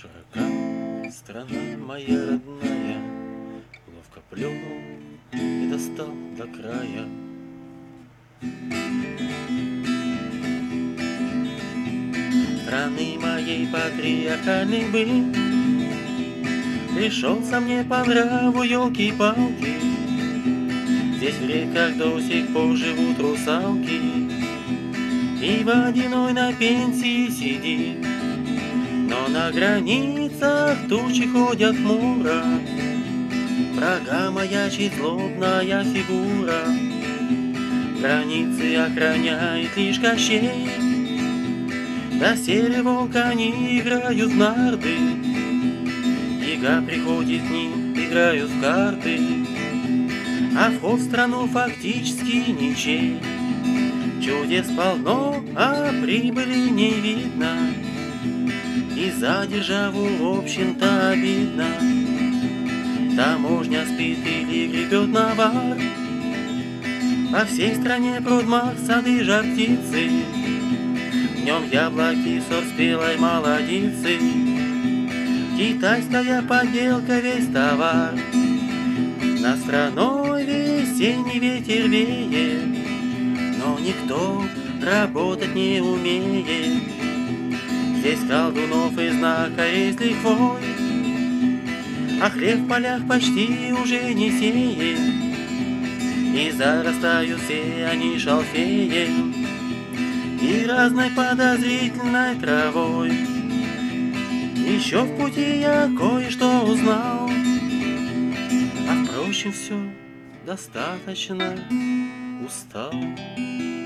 Широка страна моя родная, ловко плюнул и достал до края. Страны моей патриархальный быт пришелся мне по нраву, елки-палки. Здесь в реках до сих пор живут русалки, и водяной на пенсии сидит. Но на границах тучи ходят хмуро, врага маячит злобная фигура. Границы охраняет лишь Кощей, да серый волк они играют в нарды. Яга приходит к ним, играют в карты, а вход в страну фактически ничей. Чудес полно, а прибыли не видно, и за державу, в общем-то, обидно. Таможня спит или гребет навар, по всей стране продмах, сады, жар птицы. В нем яблоки, сорт спелой молодицы, китайская подделка, весь товар. Над страной весенний ветер веет, но никто работать не умеет. Здесь колдунов и знака есть лихвой, а хлеб в полях почти уже не сеет, и зарастают все они шалфеем и разной подозрительной травой. Еще в пути я кое-что узнал, а впрочем все достаточно устал.